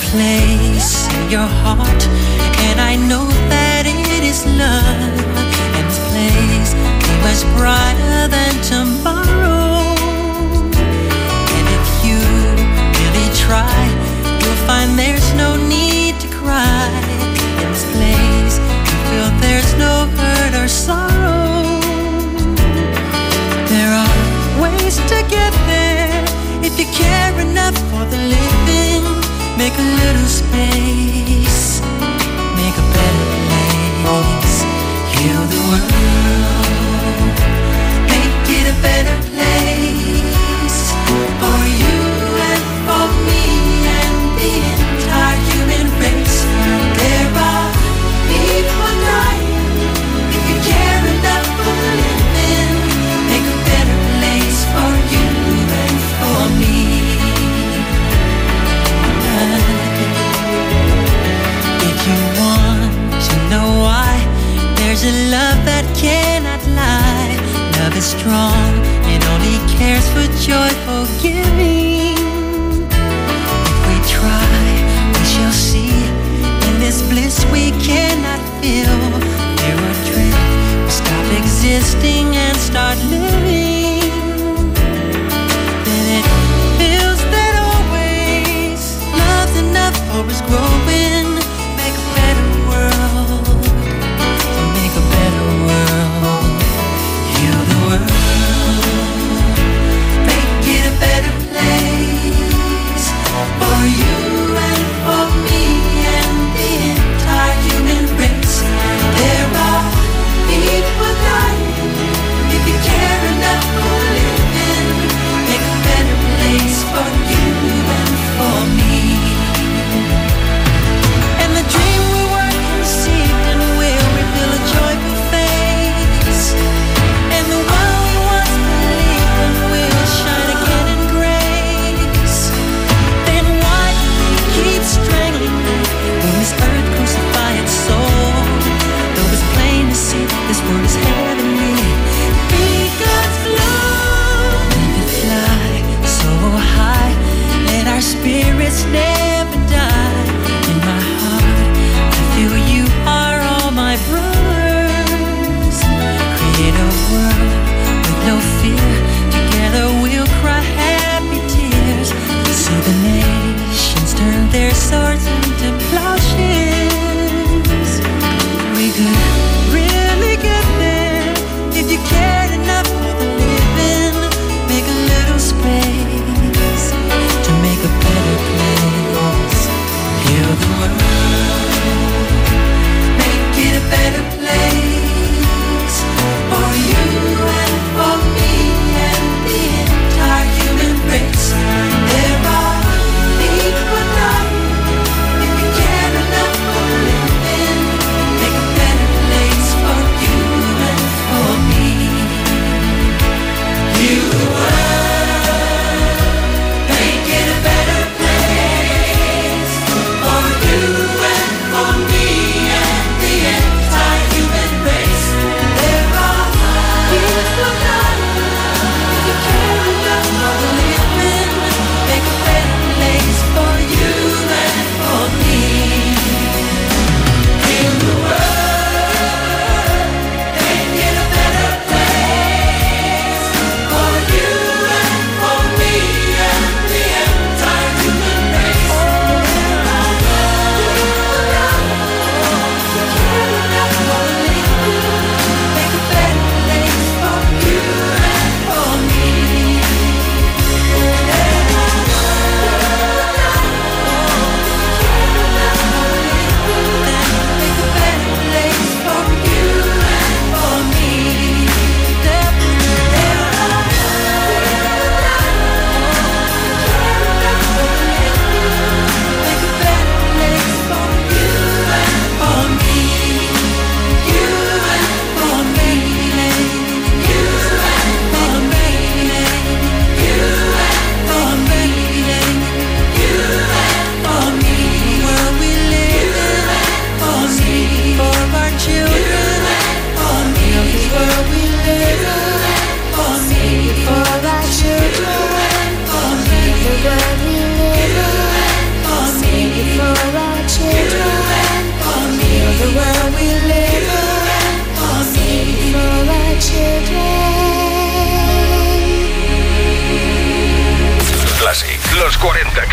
place in your heart, and I know that it is love. And this place be much brighter than tomorrow. And if you really try, you'll find there's no need to cry. In this place, you feel there's no hurt or sorrow. There are ways to get there if you care enough for the living. Make a little space, make a better place. Heal the world, make it a better place for you and for me and the entire human race. There are people dying. If you care enough for the living, make a better place for you and for me. If you want to know why, there's a love that cannot lie. Love is strong, it only cares for joyful giving. If we try, we shall see. In this bliss we cannot feel. There are drift, we stop existing and start living. Then it feels that always love's enough for us growing. Make a better world, make a better world. Heal the world, make it a better place for you and for me and the entire human race. There are people dying. If you care enough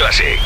Classic.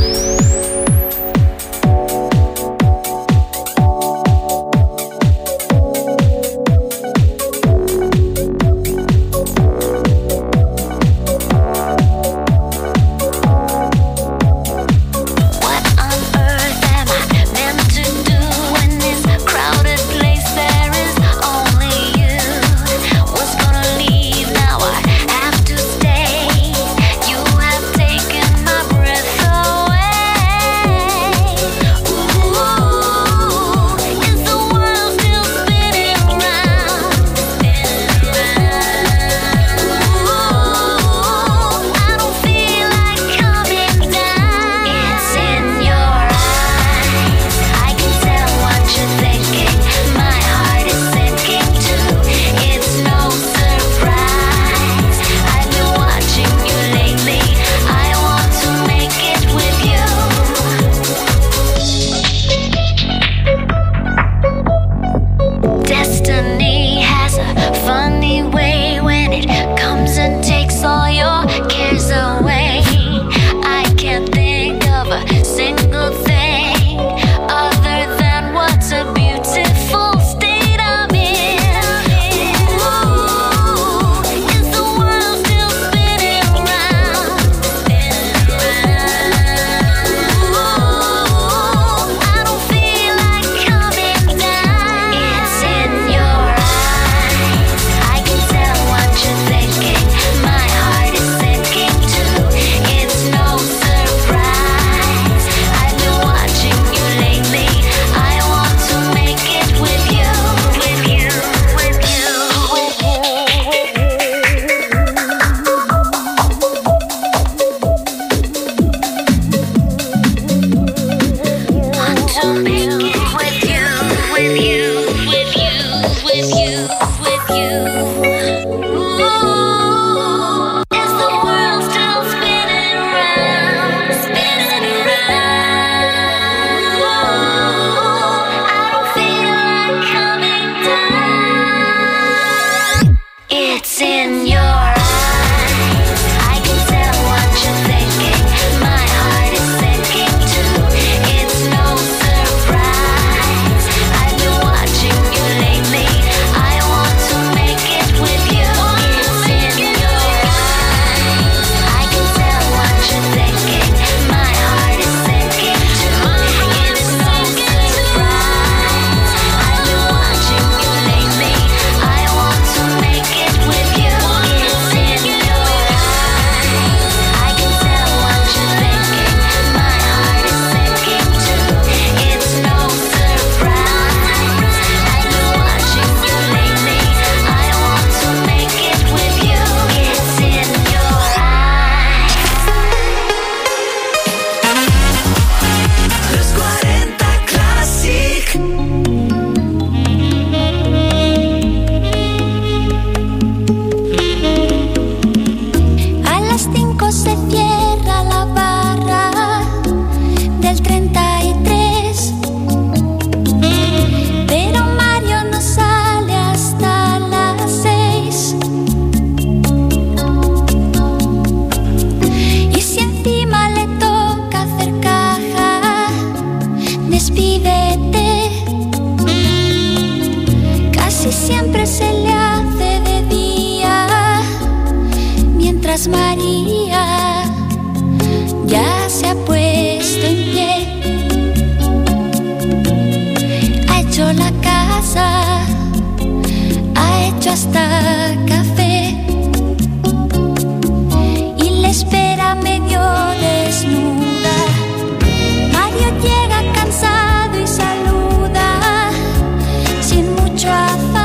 María ya se ha puesto en pie, ha hecho la casa, ha hecho hasta café y le espera medio desnuda. Mario llega cansado y saluda sin mucho afán.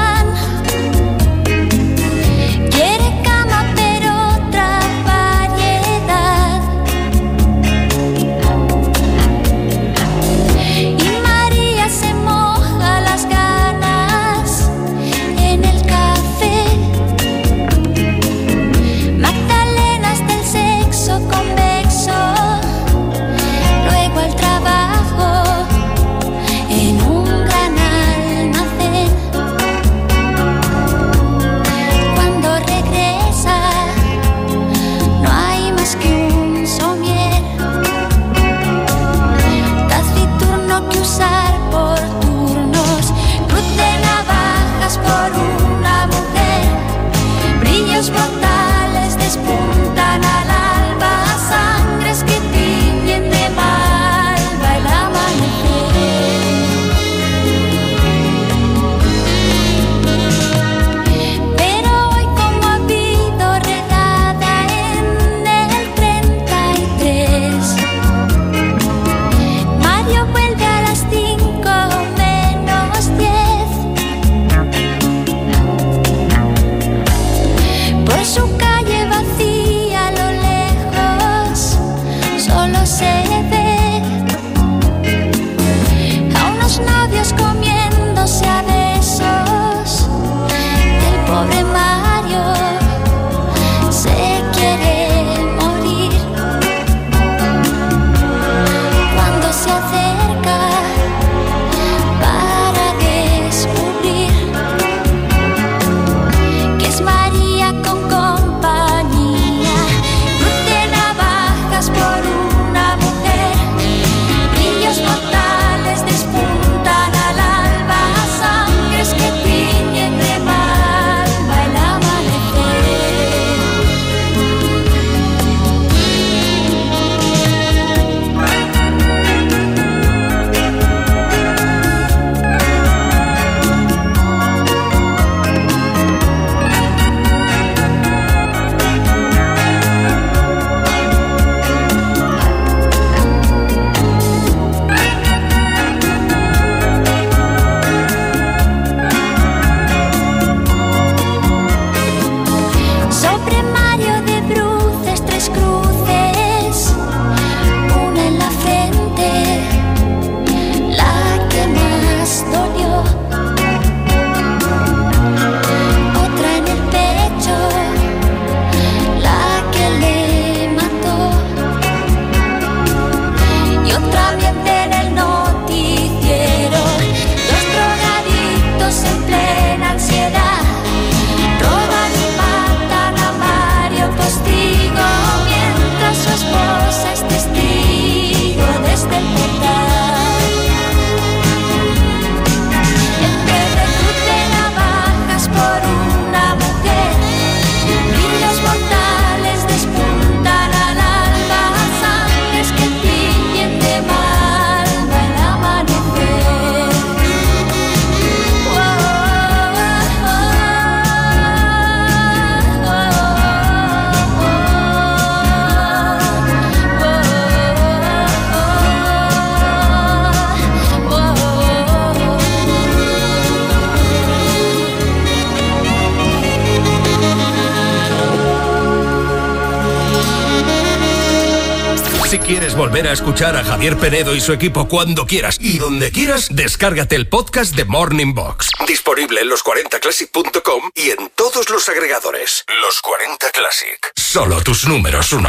¿Quieres volver a escuchar a Javier Penedo y su equipo cuando quieras y donde quieras? Descárgate el podcast de Morning Box. Disponible en los40classic.com y en todos los agregadores. Los 40 Classic. Solo tus números uno.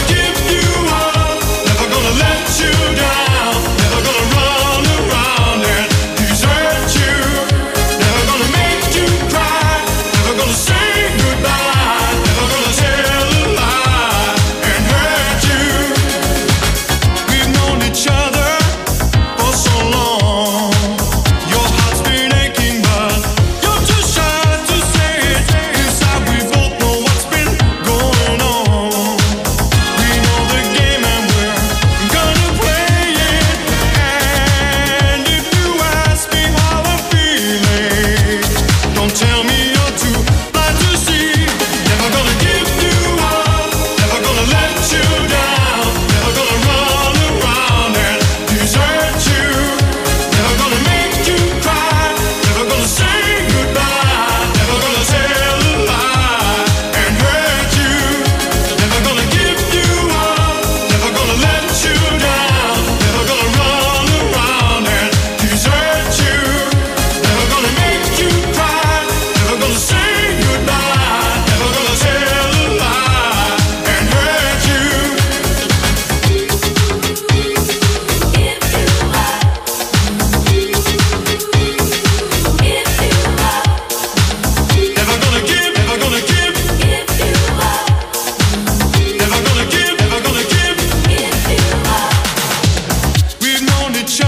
Never gonna let you down, never gonna run around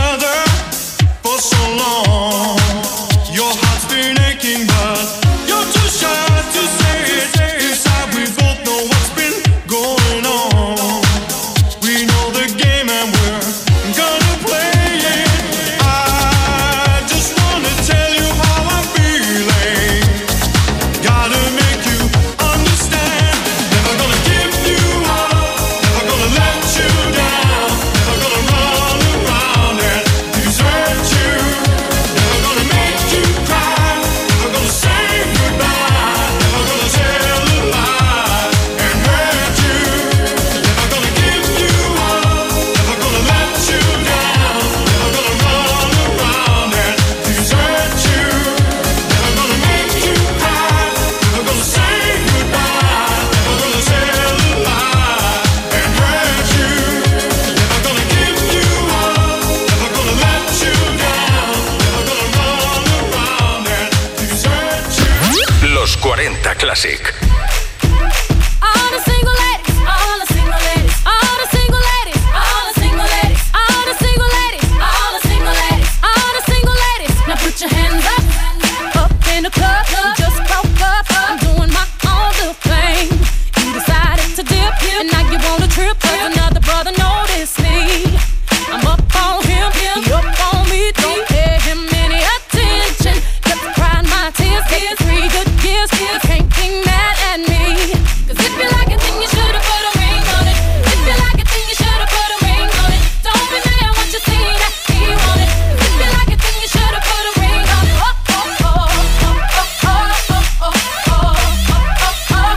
other for so long. Your heart's been aching, but you're too shy to say it. Inside we both know what's been going on. We know the game and we're gonna play it. I just wanna tell you how I'm feeling. Gotta make you understand. Never gonna give you up, never gonna let you down, never gonna run around and desert you. Never gonna make you cry, never gonna say goodbye, never gonna tell a lie and hurt you. Never gonna give you up, never gonna let you down, never gonna run around and desert you. Never gonna make you cry, never gonna say goodbye, never gonna tell a lie and hurt you. Never gonna give you up, never gonna let you down, never gonna run around and desert you. Los 40 Classic. All the single ladies, all the single ladies, all the single ladies, all the single ladies, all the single ladies, all the single ladies, all the single ladies. Now put your hands up in the club. You just broke up. I'm doing my own little thing. You decided to dip, and now you wanna trip. 'Cause another brother noticed me. I'm up on him, he up on me. Don't pay him any attention. Just crying my tears, getting 3 good years. You can't be mad at me. 'Cause if you like it, then you should've put a ring on it. If you like it, then you should've put a ring on it. Don't be mad once you see that he want it. If you like it, then you should've put a ring on it. Oh, oh, oh, oh, oh, oh, oh, oh, oh, oh, oh, oh,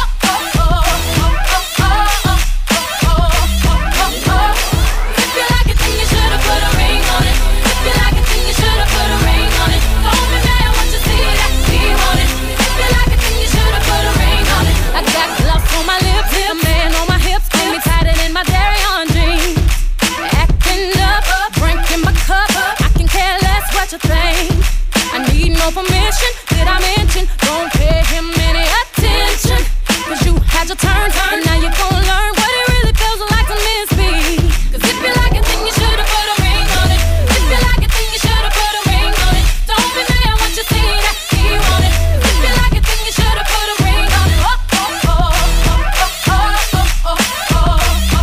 If you like it, then you should've put a ring on it. If you like it, then you should've put a ring on it. Don't be mad once you see that he want it. If you like it, then you should've put a ring on it. I got gloves on my lips, a man on my hips, got me tighter than my dairy on jeans. Acting up, drinking my cup. I can care less what you think. I need no permission. Did I mention? Don't pay him any attention. 'Cause you had your turn, and now you're gonna learn what it really feels like to miss me. 'Cause if you like it, then you should've put a ring on it. If you like it, then you should've put a ring on it. Don't be mad once you see that he want it. If you like it, then you should've put a ring on it. Oh, oh, oh, oh, oh, oh, oh, oh, oh,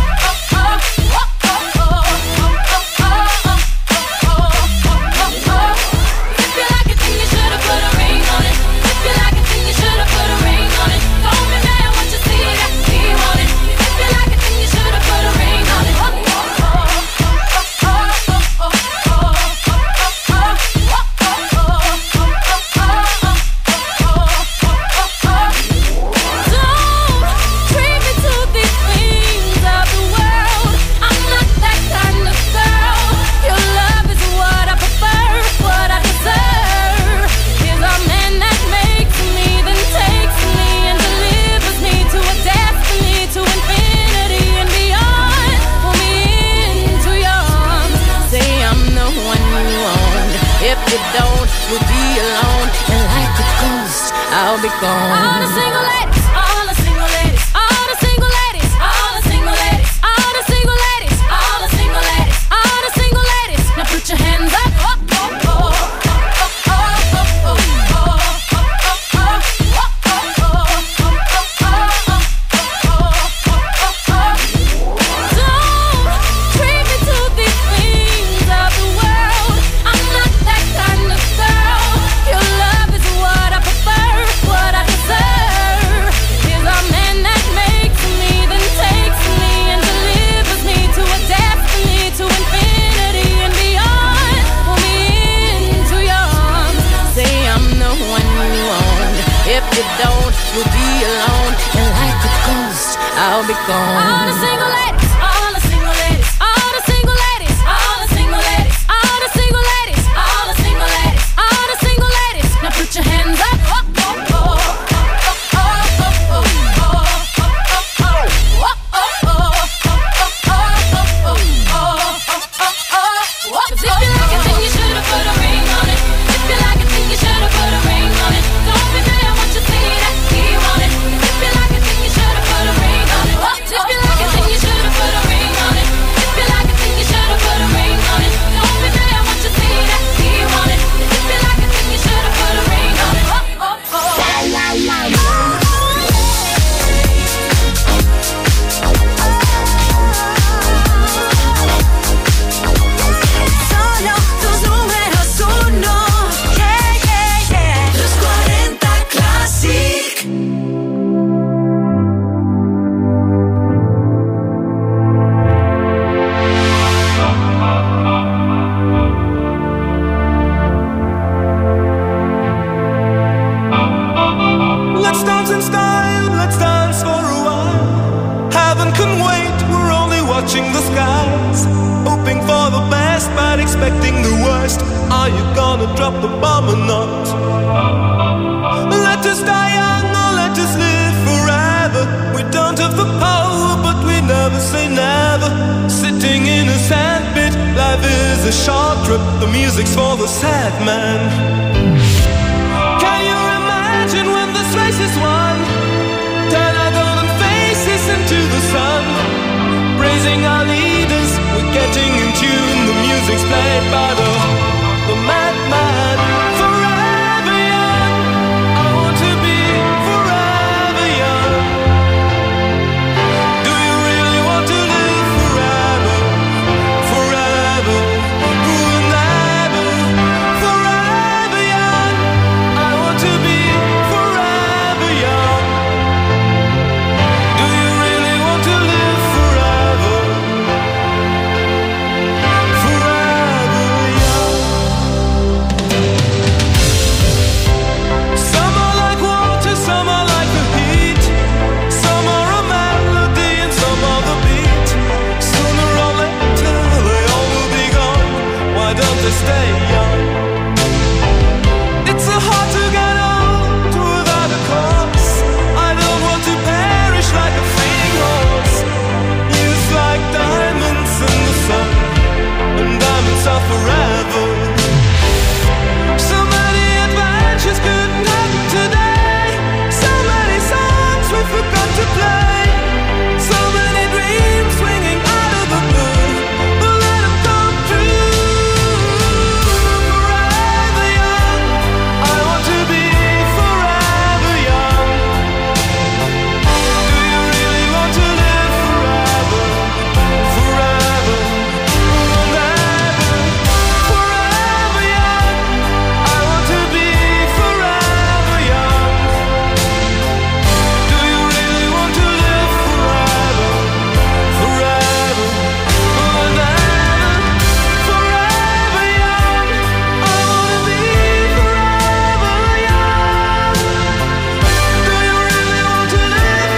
If you like it, then you should've put a ring on it. If you like it, then you should've put a ring on it. Don't be mad once you see that he want it. If you like it, then you should've put a ring on it. Don't treat me to these things of the world. I'm not that kind of girl. Your love is what I prefer, what I deserve. Here's a man that makes me, then takes me and delivers me to a destiny, to infinity and beyond. Pull me into your arms, say I'm the one you want. If you don't, you'll be alone, and like a ghost, I'll be gone. All the single ladies, all the single ladies, all the single ladies, all the single ladies, all the single ladies, all the single ladies, all the single ladies. Now put your hands up. Oh, oh, oh, oh, oh, oh, Don't treat me to these things of the world. I'm not that kind of girl. Your love is what I prefer, what I deserve. Here's a man that makes me, then takes me and delivers me to a destiny, to infinity and beyond. Pull me into your arms, say I'm the one you want. If you don't, you'll be alone, and like a ghost, I'll be gone. All the single ladies, all the single ladies, all the single ladies, all the single ladies, all the single ladies, all the single ladies, all the single ladies. Now put your hands up. Oh, oh, oh, oh, oh, oh, oh, oh, oh, oh, Cause if you like it, then you should've put a ring on it. If you like it, then you should've put a ring on it. Don't be mad once you see that he want it. If you like it, then you should've put a ring on it. If you like it, then expecting the worst. Are you gonna drop the bomb or not? Let us die young or let us live forever. We don't have the power, but we never say never. Sitting in a sandpit, life is a short trip. The music's for the sad man. Can you imagine when this race is won? Turn our golden faces into the sun. Praising our leaders, we're getting in tune. The music's played by the madman. Forever young, I want to be forever young. Do you really want to live forever? Forever, forever, forever young. I want to be forever young. Do you really want to live forever? Forever young. Some are like water, some are like the heat. Some are a melody and some are the beat. Sooner or later they all will be gone. Why don't they stay young? It's so hard to get old without a cause. I don't want to perish like a fleeing horse. Youth like diamonds in the sun, and diamonds are forever. So many adventures couldn't happen today. So many songs we forgot to play. So many dreams swinging out of the blue. But let them come true. Forever young, I want to be forever young. Do you really want to live forever? Forever, forever, forever young. I want to be forever young. Do you really want to live forever? Forever, forever, forever young. I want to be forever young. Do you really want to live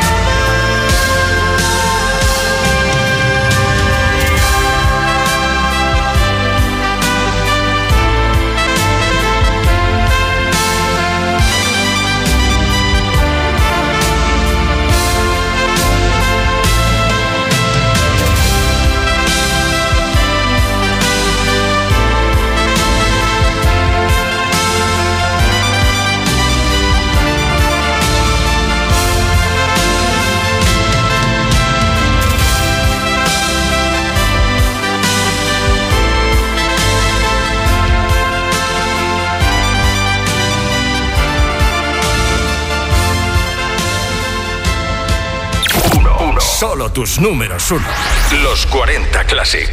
Solo tus números uno. Los 40 Classic.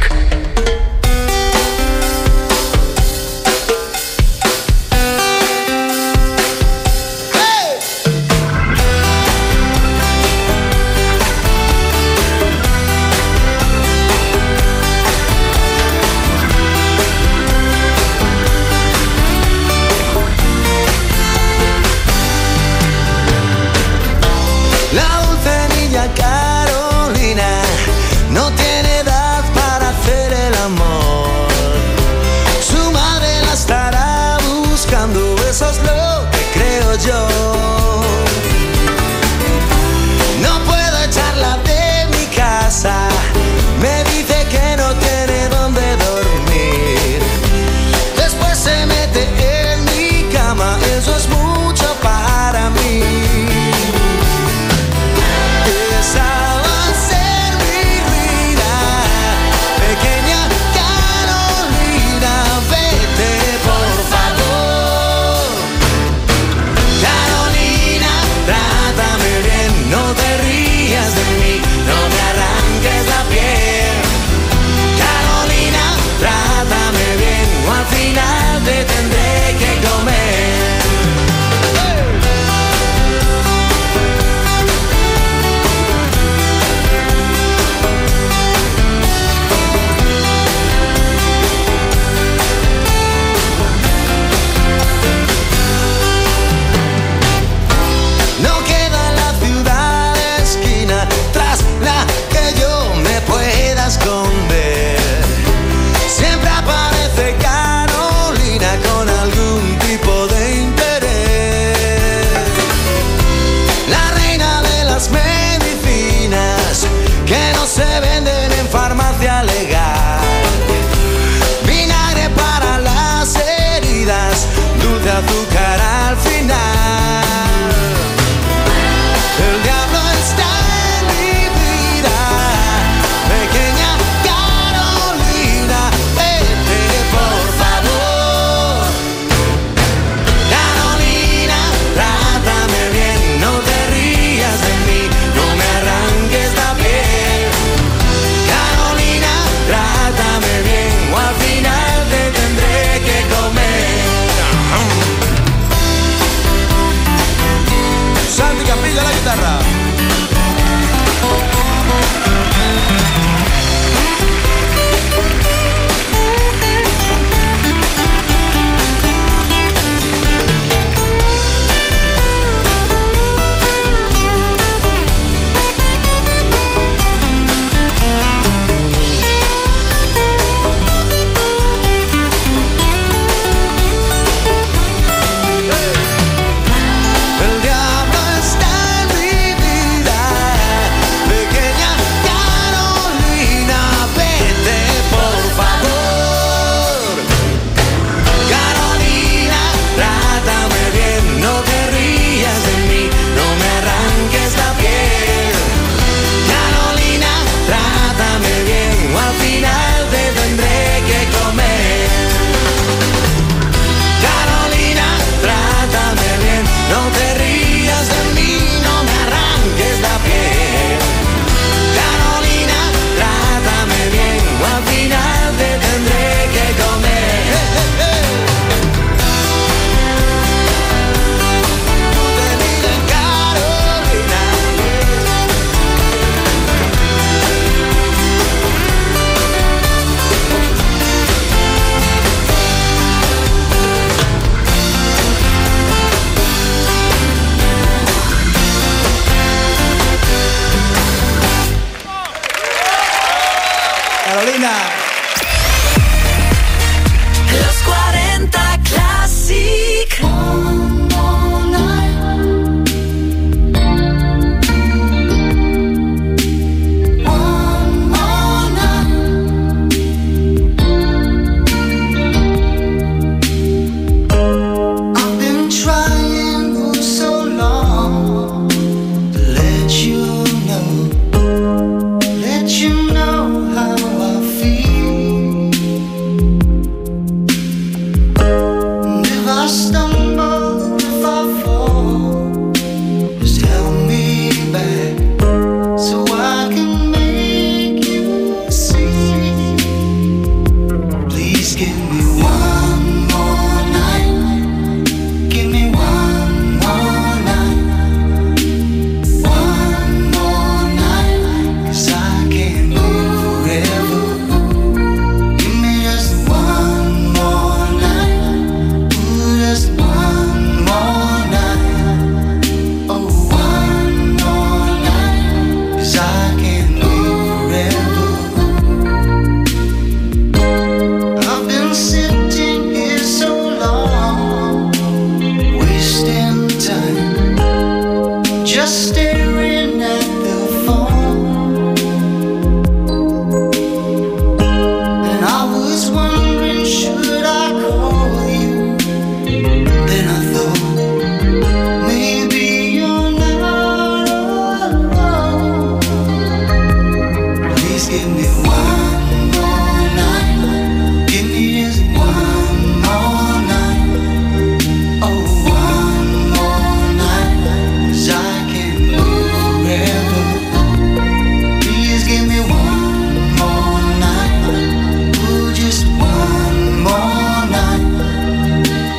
La dulce niña Carolina no tiene edad para hacer el amor.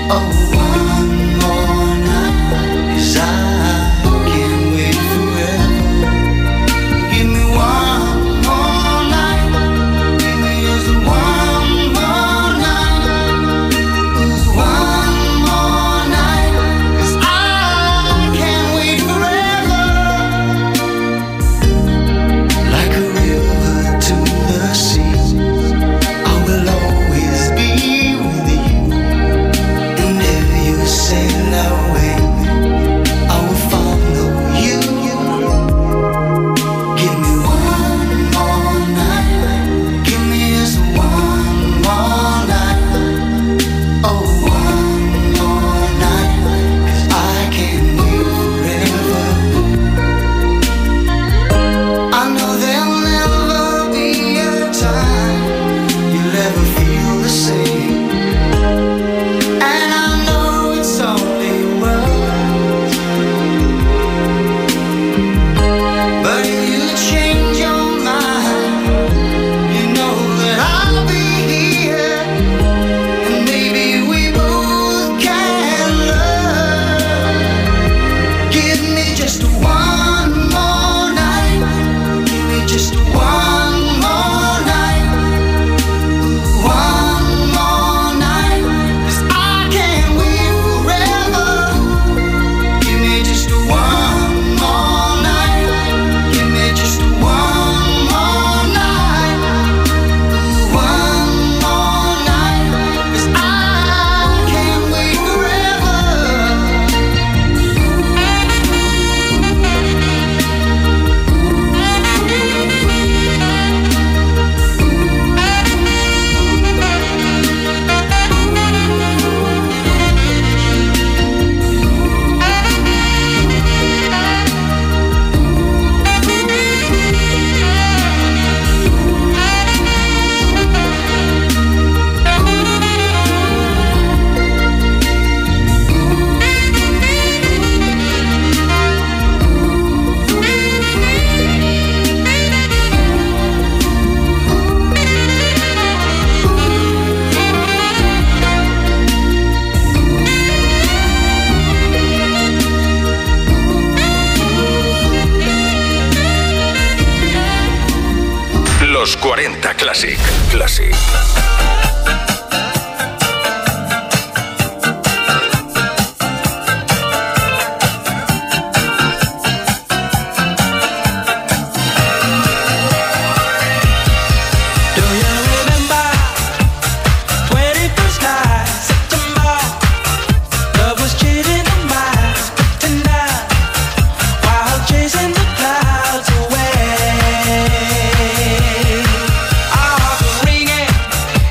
Los 40 Classic. Classic. Ringing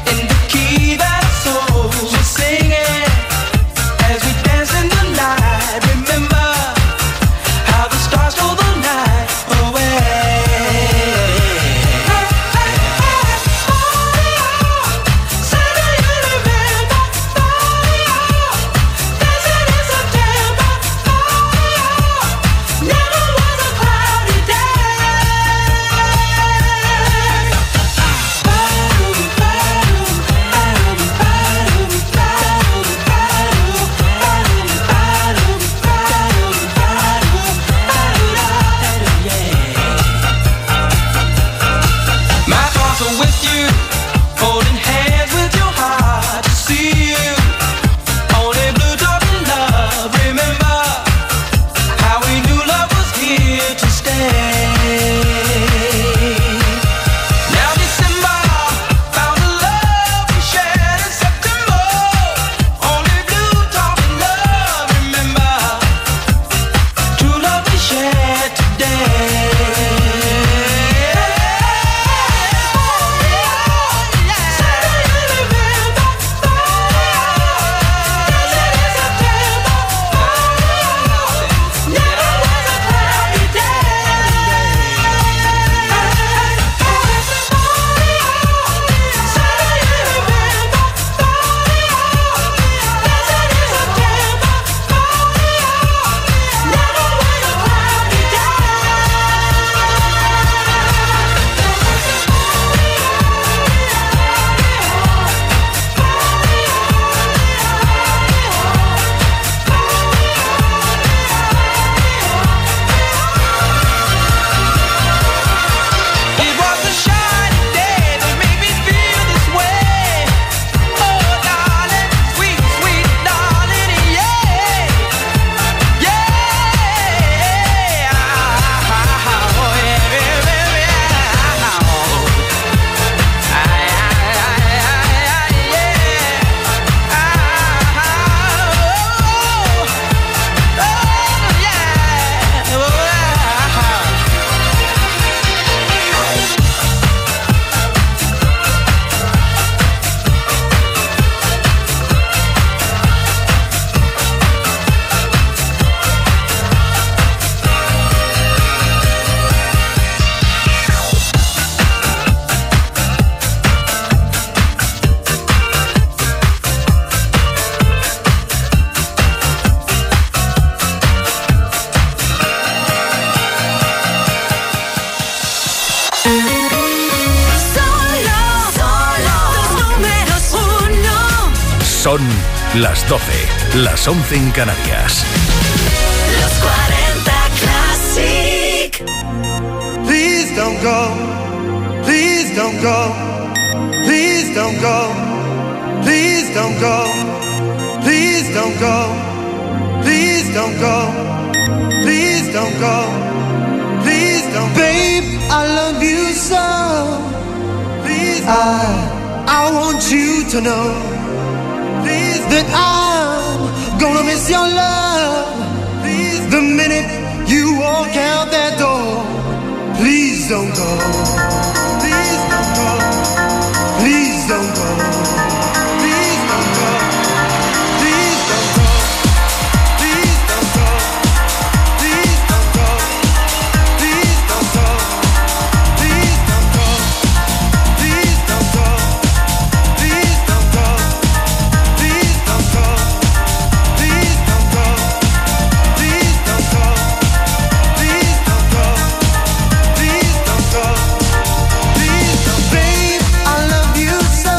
Son las 12, las 11 en Canarias. Los 40 Classic. Please don't go. Please don't go. Please don't go. Please don't go. Please don't go. Please don't go. Please don't go. Please don't. Babe, I love you so. Please. I want you to know. Please. That I'm gonna miss your love. Please. The minute you walk out that door. Please don't go. Please don't go. Please don't go. Please don't go. Please don't go. Please don't go. Please don't go. Please don't go. Please don't go. Please don't go. Please don't go. Please don't go. Please don't go. Please don't go. Please don't go. Please don't go. Please don't. Babe, I love you so.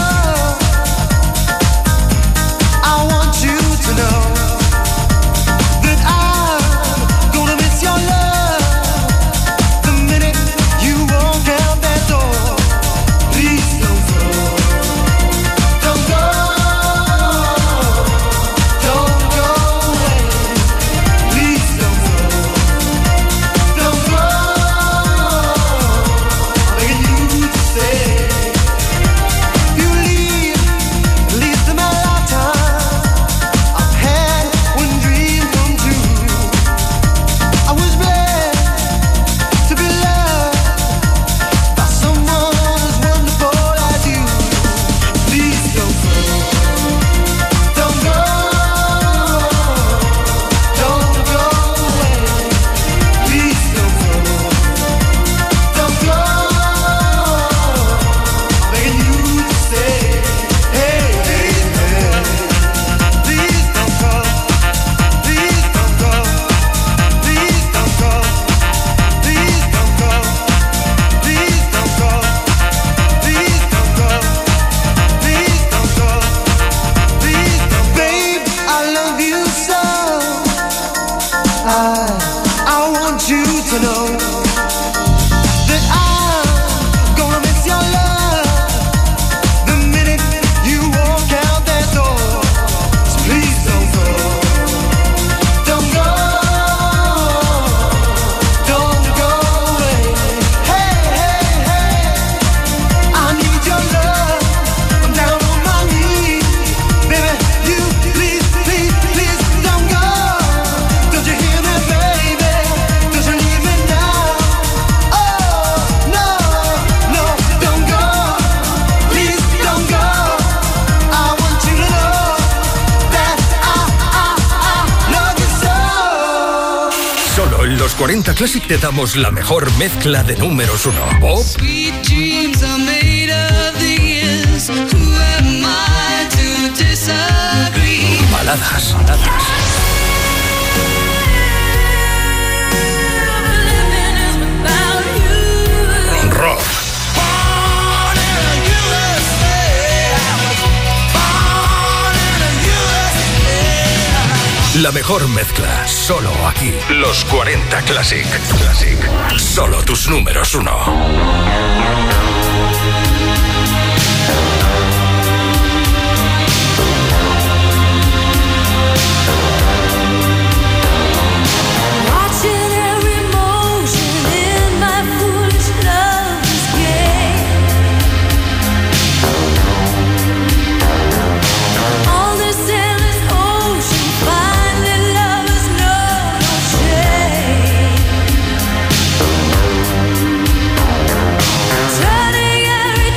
I want you to know that I'm gonna miss your love the minute you walk out that door. Please don't go. Don't go. Don't go away. Please don't go. Don't go. I'm begging you to stay. You leave, at least in my lifetime. I've had one dream come true. I was blessed to be loved by someone as wonderful as you. Please don't go. Don't go. Don't go away. Please don't go. Don't go. I'm begging you to stay. Hey, hey, hey. Please don't go. Please don't go. Please don't go. Please don't go. Please don't go. Please don't go. Please don't go. Please don't. Babe, I love you so. I want you to know that I'm gonna miss your love the minute you walk out that door. So please don't go. Don't go. Don't go away. Hey, hey, hey. I need your love. I'm down on my knees. Baby, you please, please, please don't go. Don't you hear me, baby? Don't you leave me now? Oh, no, no, don't go. Please don't go. I want you to know that I love you so. Solo en los 40 Classic te damos la mejor mezcla de números 1. Pop, Sweet dreams are made of these. Who am I to disagree? baladas, Living is without you. rock, Born in a USA. Born in a USA. la mejor mezcla, solo aquí. Los 40 Classic. Solo tus números 1. Watching every motion in my foolish love's game. All this endless ocean, finding lovers know no shame. Turning every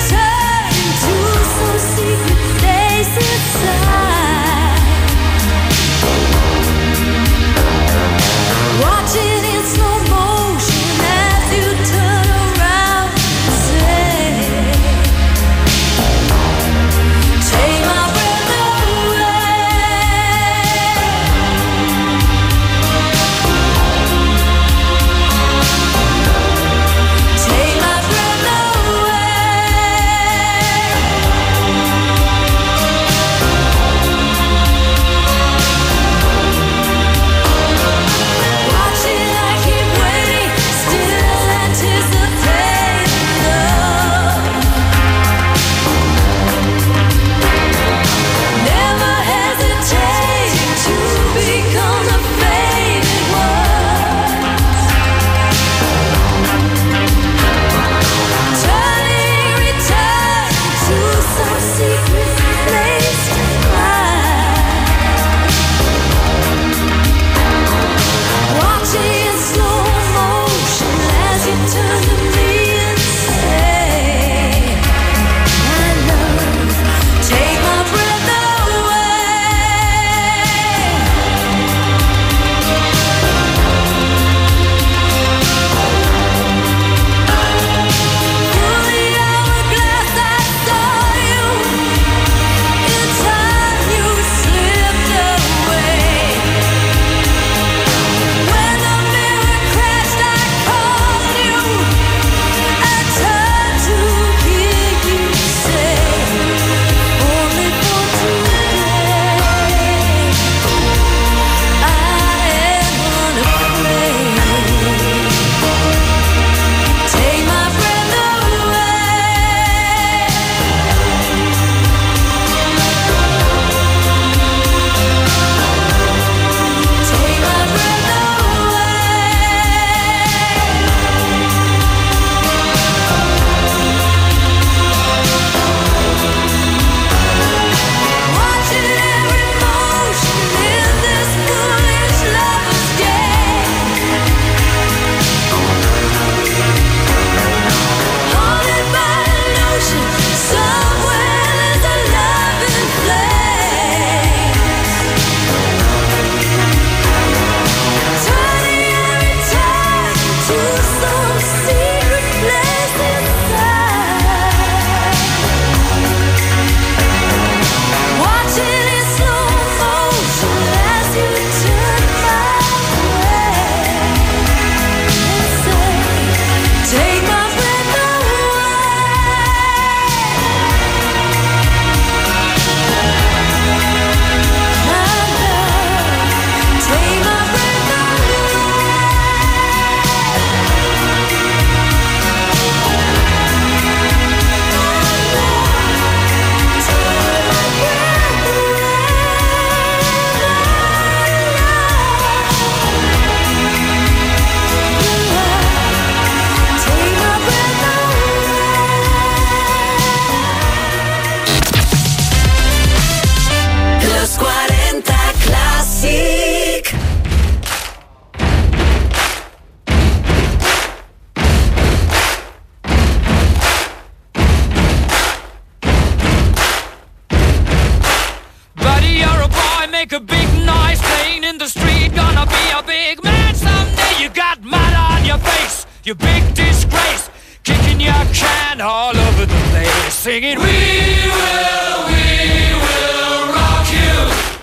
make a big noise playing in the street. Gonna be a big man someday. You got mud on your face, you big disgrace. Kicking your can all over the place, singing, we will rock you.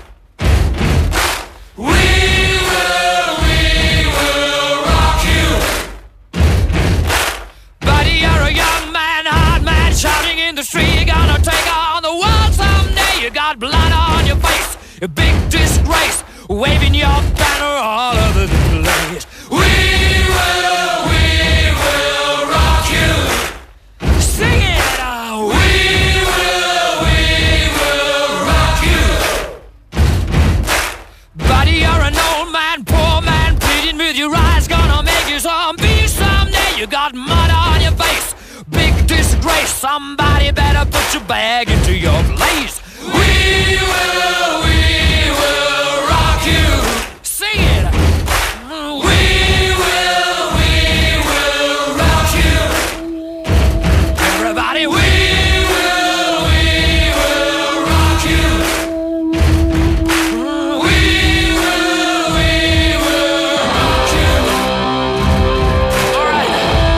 We will rock you. Buddy, you're a young man, hard man, shouting in the street. You're gonna take on the world someday. You got blood on your face, a big disgrace, waving your banner all over the place. We will rock you. Sing it! We will rock you. Buddy, you're an old man, poor man, pleading with your eyes. Gonna make you zombie someday. You got mud on your face, big disgrace. Somebody better put your bag into your place. We will rock you. Sing it! We will rock you. Everybody, we will rock you. We will rock you. All right.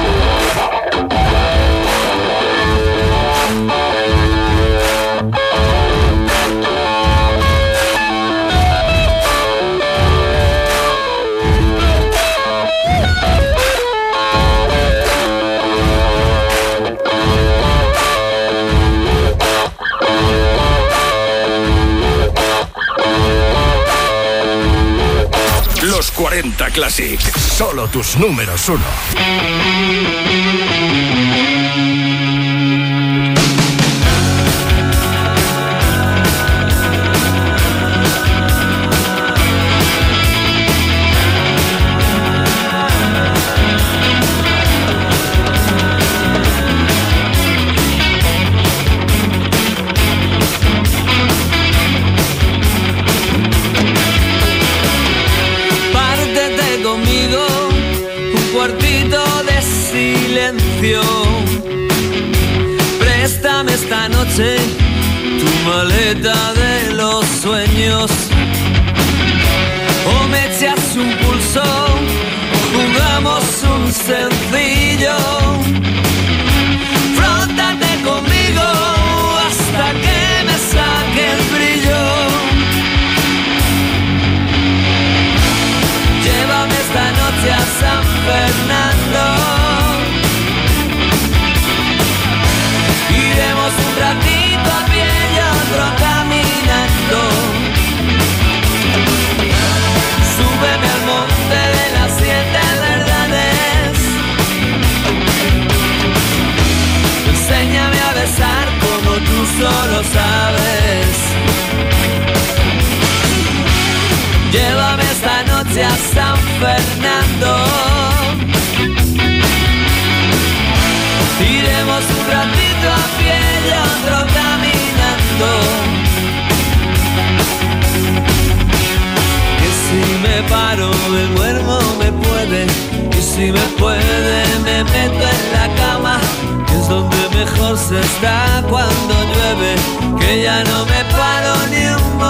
Los 40 Classic, solo tus números uno. Pártete conmigo, un cuartito de silencio. Préstame esta noche tu maleta de los sueños. O me echas un pulso, o jugamos un sencillo. Frótate conmigo hasta que me saque el brillo. Llévame esta noche a San Fernando. Iremos un ratito a pie y otro caminando. Súbeme al monte de las 7 verdades. Enséñame a besar como tú solo sabes. Llévame esta noche a San Fernando. Iremos un ratito a pie y otro caminando. Que si me paro me duermo, me puede. Y si me puede me meto en la cama, que es donde mejor se está cuando llueve. Que ya no me paro ni un momento.